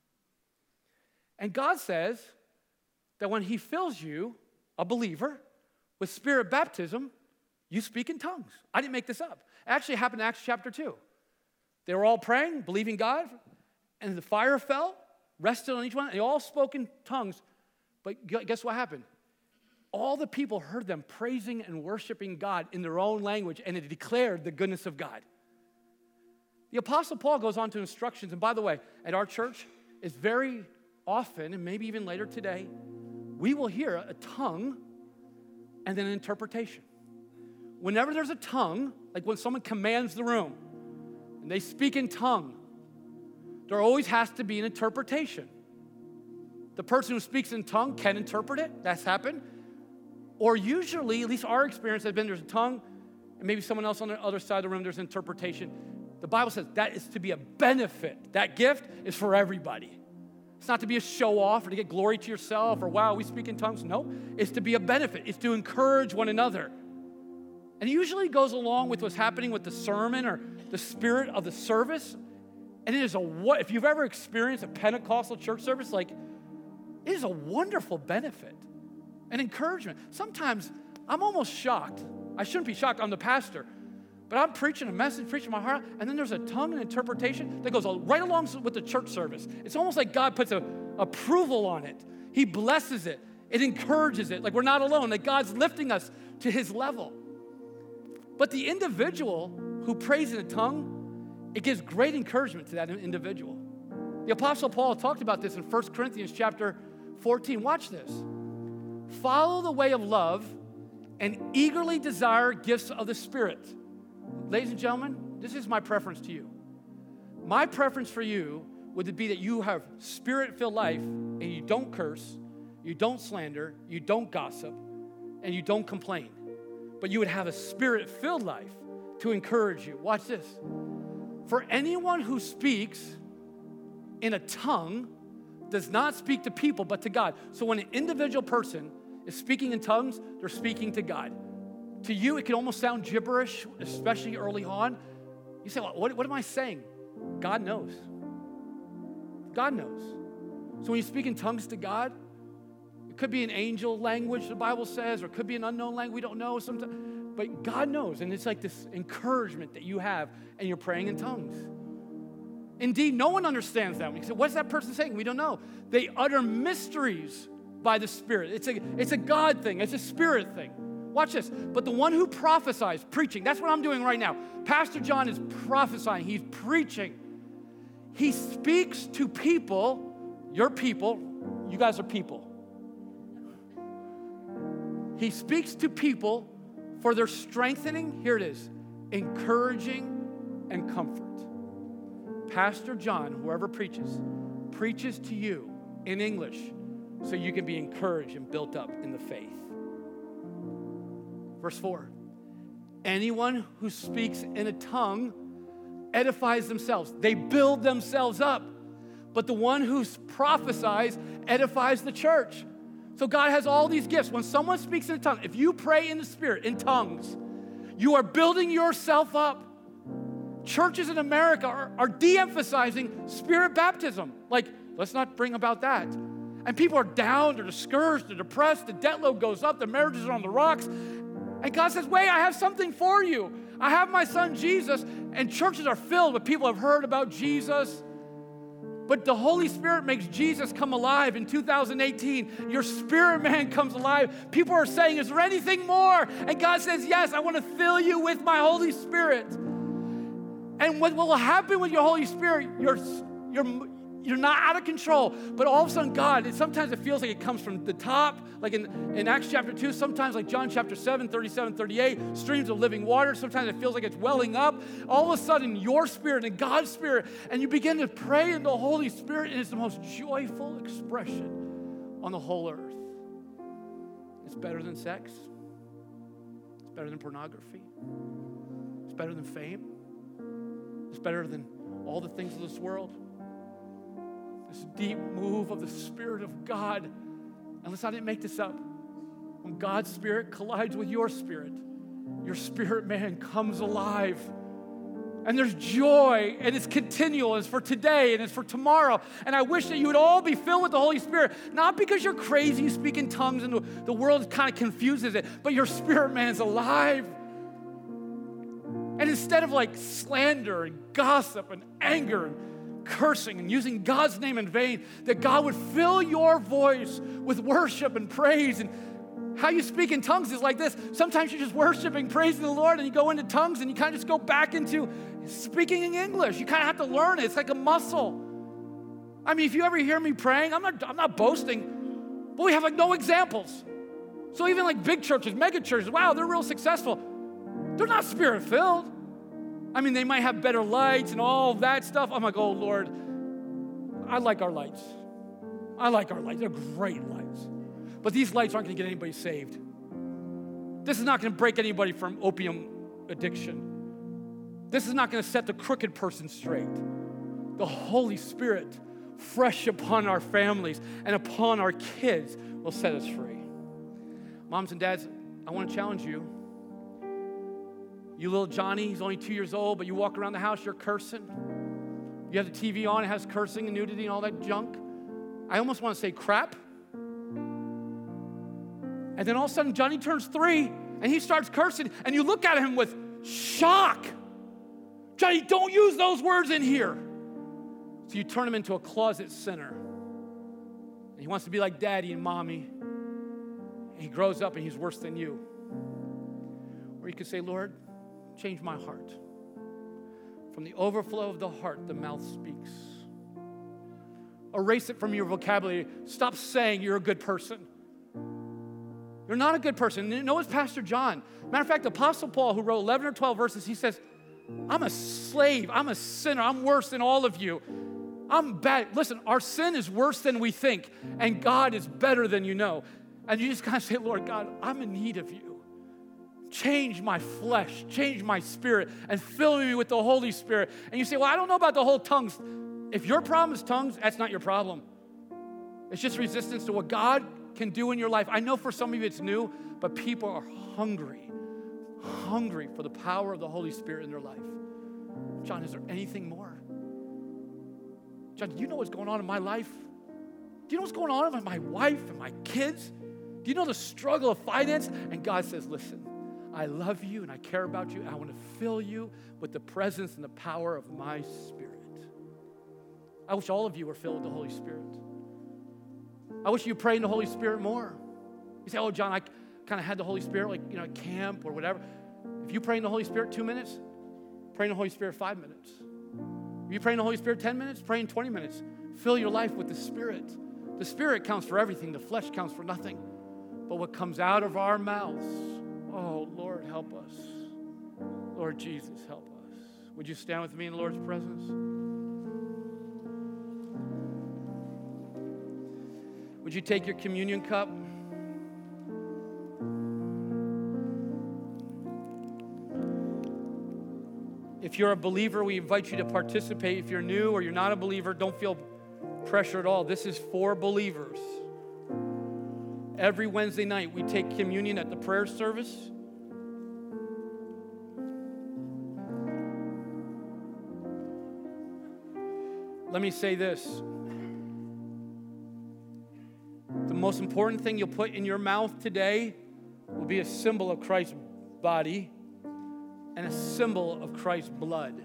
And God says that when he fills you, a believer, with spirit baptism, you speak in tongues. I didn't make this up. It actually happened in Acts chapter two. They were all praying, believing God, and the fire fell, rested on each one. They all spoke in tongues. But guess what happened? All the people heard them praising and worshiping God in their own language, and it declared the goodness of God. The Apostle Paul goes on to instructions, and by the way, at our church, it's very often, and maybe even later today, we will hear a tongue and then an interpretation. Whenever there's a tongue, like when someone commands the room, and they speak in tongue, there always has to be an interpretation. The person who speaks in tongue can interpret it. That's happened. Or usually, at least our experience has been, there's a tongue, and maybe someone else on the other side of the room, there's an interpretation. The Bible says that is to be a benefit. That gift is for everybody. It's not to be a show off or to get glory to yourself or, wow, we speak in tongues. No, it's to be a benefit. It's to encourage one another. And it usually goes along with what's happening with the sermon or the spirit of the service. And it is a, if you've ever experienced a Pentecostal church service, like, it is a wonderful benefit and encouragement. Sometimes I'm almost shocked. I shouldn't be shocked. I'm the pastor. But I'm preaching a message, preaching my heart, and then there's a tongue and interpretation that goes right along with the church service. It's almost like God puts a approval on it. He blesses it. It encourages it. Like we're not alone, that God's lifting us to his level. But the individual who prays in a tongue, it gives great encouragement to that individual. The Apostle Paul talked about this in First Corinthians chapter fourteen. Watch this. Follow the way of love and eagerly desire gifts of the Spirit. Ladies and gentlemen, this is my preference to you. My preference for you would be that you have Spirit-filled life and you don't curse, you don't slander, you don't gossip, and you don't complain. But you would have a Spirit-filled life to encourage you. Watch this. For anyone who speaks in a tongue does not speak to people but to God. So when an individual person is speaking in tongues, they're speaking to God. To you, it can almost sound gibberish, especially early on. You say, well, what, what am I saying? God knows. God knows. So when you speak in tongues to God, it could be an angel language, the Bible says, or it could be an unknown language, we don't know sometimes. But God knows, and it's like this encouragement that you have, and you're praying in tongues. Indeed, no one understands that. When you say, what's that person saying? We don't know. They utter mysteries by the Spirit. It's a, it's a God thing. It's a Spirit thing. Watch this. But the one who prophesies, preaching, that's what I'm doing right now. Pastor John is prophesying. He's preaching. He speaks to people, your people. You guys are people. He speaks to people for their strengthening, here it is, encouraging and comfort. Pastor John, whoever preaches, preaches to you in English so you can be encouraged and built up in the faith. Verse four, anyone who speaks in a tongue edifies themselves. They build themselves up. But the one who prophesies edifies the church. So God has all these gifts. When someone speaks in a tongue, if you pray in the Spirit, in tongues, you are building yourself up. Churches in America are, are de-emphasizing Spirit baptism. Like, let's not bring about that. And people are down, they're discouraged, they're depressed, the debt load goes up, the marriages are on the rocks. And God says, wait, I have something for you. I have my son Jesus, and churches are filled with people who have heard about Jesus. But the Holy Spirit makes Jesus come alive in two thousand eighteen. Your spirit man comes alive. People are saying, is there anything more? And God says, yes, I want to fill you with my Holy Spirit. And what will happen with your Holy Spirit, you're, you're, you're not out of control, but all of a sudden God, it, sometimes it feels like it comes from the top, like in, in Acts chapter two, sometimes like John chapter seven, thirty-seven, thirty-eight, streams of living water, sometimes it feels like it's welling up. All of a sudden, your spirit and God's Spirit, and you begin to pray in the Holy Spirit, and it's the most joyful expression on the whole earth. It's better than sex. It's better than pornography. It's better than fame. It's better than all the things of this world. This deep move of the Spirit of God. And listen, I didn't make this up. When God's Spirit collides with your spirit, your spirit man comes alive. And there's joy, and it's continual, and it's for today, and it's for tomorrow. And I wish that you would all be filled with the Holy Spirit, not because you're crazy, you speak in tongues, and the, the world kind of confuses it, but your spirit man's alive. And instead of like slander and gossip and anger and cursing and using God's name in vain, that God would fill your voice with worship and praise. And how you speak in tongues is like this. Sometimes you're just worshiping, praising the Lord, and you go into tongues and you kind of just go back into speaking in English. You kind of have to learn it. It's like a muscle. I mean, if you ever hear me praying, I'm not, I'm not boasting, but we have like no examples. So even like big churches, mega churches, wow, they're real successful. They're not Spirit-filled. I mean, they might have better lights and all of that stuff. I'm like, oh, Lord, I like our lights. I like our lights. They're great lights. But these lights aren't going to get anybody saved. This is not going to break anybody from opium addiction. This is not going to set the crooked person straight. The Holy Spirit, fresh upon our families and upon our kids, will set us free. Moms and dads, I want to challenge you. You little Johnny, he's only two years old, but you walk around the house, you're cursing. You have the T V on, it has cursing and nudity and all that junk. I almost want to say crap. And then all of a sudden, Johnny turns three, and he starts cursing, and you look at him with shock. Johnny, don't use those words in here. So you turn him into a closet sinner. And he wants to be like daddy and mommy. And he grows up, and he's worse than you. Or you could say, Lord, change my heart. From the overflow of the heart, the mouth speaks. Erase it from your vocabulary. Stop saying you're a good person. You're not a good person. You know, it's Pastor John. Matter of fact, the Apostle Paul, who wrote eleven or twelve verses, he says, I'm a slave. I'm a sinner. I'm worse than all of you. I'm bad. Listen, our sin is worse than we think, and God is better than you know. And you just kind of say, Lord God, I'm in need of you. Change my flesh, change my spirit, and fill me with the Holy Spirit. And you say, well, I don't know about the whole tongues. If your problem is tongues, that's not your problem. It's just resistance to what God can do in your life. I know for some of you it's new, but people are hungry, hungry for the power of the Holy Spirit in their life. John, is there anything more? John, do you know what's going on in my life? Do you know what's going on with my wife and my kids? Do you know the struggle of finance? And God says, listen, I love you and I care about you. And I want to fill you with the presence and the power of my Spirit. I wish all of you were filled with the Holy Spirit. I wish you prayed in the Holy Spirit more. You say, oh, John, I kind of had the Holy Spirit like, you know, at camp or whatever. If you pray in the Holy Spirit two minutes, pray in the Holy Spirit five minutes. If you pray in the Holy Spirit ten minutes, pray in twenty minutes. Fill your life with the Spirit. The Spirit counts for everything. The flesh counts for nothing. But what comes out of our mouths, oh, Lord, help us. Lord Jesus, help us. Would you stand with me in the Lord's presence? Would you take your communion cup? If you're a believer, we invite you to participate. If you're new or you're not a believer, don't feel pressure at all. This is for believers. Every Wednesday night, we take communion at the prayer service. Let me say this. The most important thing you'll put in your mouth today will be a symbol of Christ's body and a symbol of Christ's blood.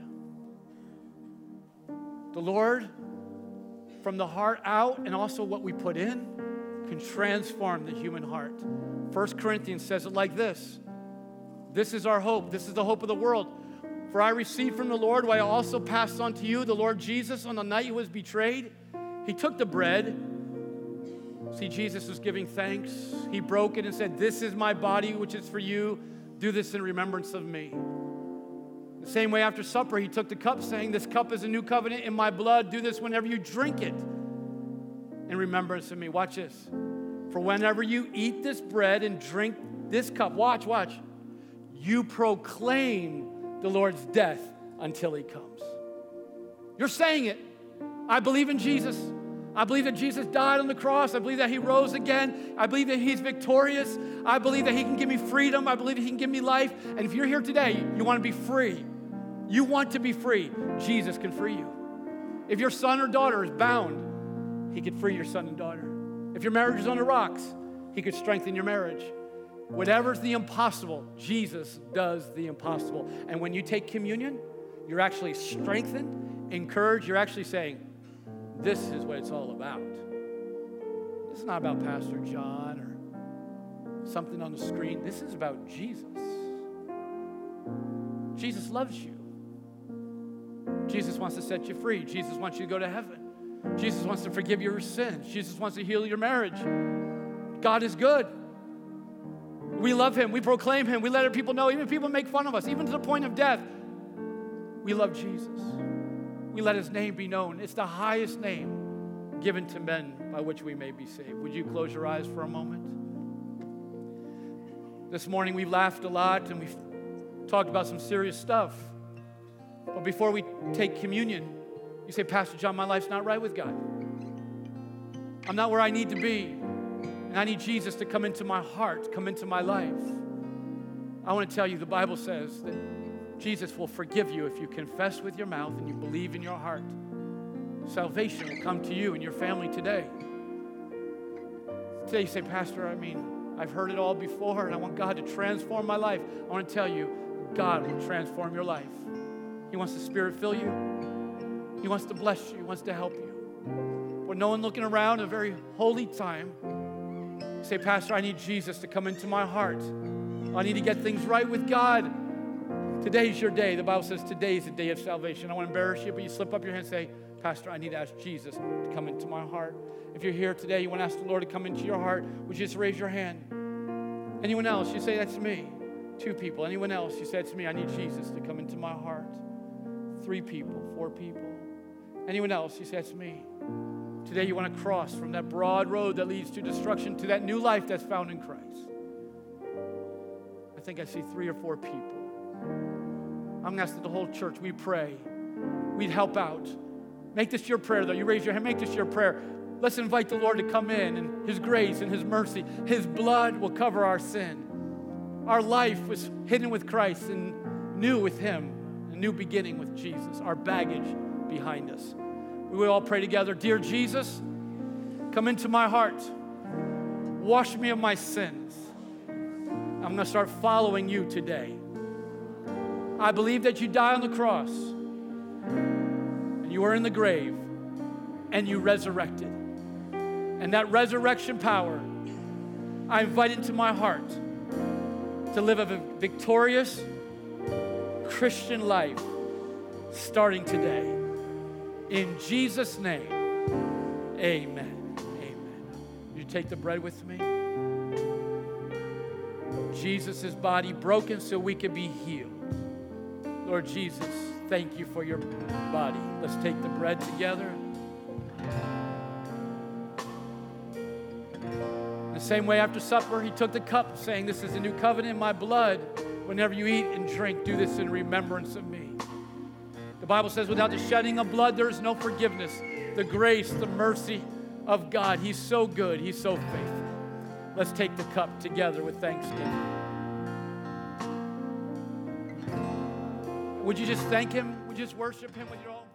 The Lord, from the heart out and also what we put in, can transform the human heart. First Corinthians says it like this. This is our hope. This is the hope of the world. For I received from the Lord what I also passed on to you, the Lord Jesus, on the night he was betrayed. He took the bread. See, Jesus was giving thanks. He broke it and said, this is my body, which is for you. Do this in remembrance of me. The same way after supper, he took the cup, saying, this cup is a new covenant in my blood. Do this whenever you drink it in remembrance of me. Watch this. For whenever you eat this bread and drink this cup, watch, watch, you proclaim the Lord's death until he comes. You're saying it. I believe in Jesus. I believe that Jesus died on the cross. I believe that he rose again. I believe that he's victorious. I believe that he can give me freedom. I believe that he can give me life. And if you're here today, you want to be free. You want to be free. Jesus can free you. If your son or daughter is bound, he could free your son and daughter. If your marriage is on the rocks, he could strengthen your marriage. Whatever's the impossible, Jesus does the impossible. And when you take communion, you're actually strengthened, encouraged. You're actually saying, this is what it's all about. This is not about Pastor John or something on the screen. This is about Jesus. Jesus loves you. Jesus wants to set you free. Jesus wants you to go to heaven. Jesus wants to forgive your sins. Jesus wants to heal your marriage. God is good. We love him. We proclaim him. We let other people know. Even if people make fun of us, even to the point of death, we love Jesus. We let his name be known. It's the highest name given to men by which we may be saved. Would you close your eyes for a moment? This morning we laughed a lot and we've talked about some serious stuff. But before we take communion, you say, Pastor John, my life's not right with God. I'm not where I need to be. And I need Jesus to come into my heart, come into my life. I want to tell you, the Bible says that Jesus will forgive you if you confess with your mouth and you believe in your heart. Salvation will come to you and your family today. Today you say, Pastor, I mean, I've heard it all before and I want God to transform my life. I want to tell you, God will transform your life. He wants the Spirit fill you. He wants to bless you. He wants to help you. With no one looking around, a very holy time, you say, Pastor, I need Jesus to come into my heart. I need to get things right with God. Today's your day. The Bible says today is the day of salvation. I want to embarrass you, but you slip up your hand and say, Pastor, I need to ask Jesus to come into my heart. If you're here today, you want to ask the Lord to come into your heart, would you just raise your hand? Anyone else? You say, that's me. Two people. Anyone else? You say, it's me. I need Jesus to come into my heart. Three people. Four people. Anyone else? You say, it's me. Today you want to cross from that broad road that leads to destruction to that new life that's found in Christ. I think I see three or four people. I'm going to ask that the whole church, we pray. We'd help out. Make this your prayer, though. You raise your hand. Make this your prayer. Let's invite the Lord to come in, and His grace and His mercy. His blood will cover our sin. Our life was hidden with Christ and new with Him. A new beginning with Jesus. Our baggage behind us. We will all pray together. Dear Jesus, come into my heart. Wash me of my sins. I'm going to start following you today. I believe that you died on the cross, and you were in the grave, and you resurrected. And that resurrection power, I invite into my heart to live a victorious Christian life starting today. In Jesus' name, amen. Amen. You take the bread with me. Jesus' body broken so we could be healed. Lord Jesus, thank you for your body. Let's take the bread together. The same way after supper, he took the cup, saying, this is the new covenant in my blood. Whenever you eat and drink, do this in remembrance of me. The Bible says, without the shedding of blood, there is no forgiveness. The grace, the mercy of God. He's so good. He's so faithful. Let's take the cup together with thanksgiving. Would you just thank Him? Would you just worship Him with your all?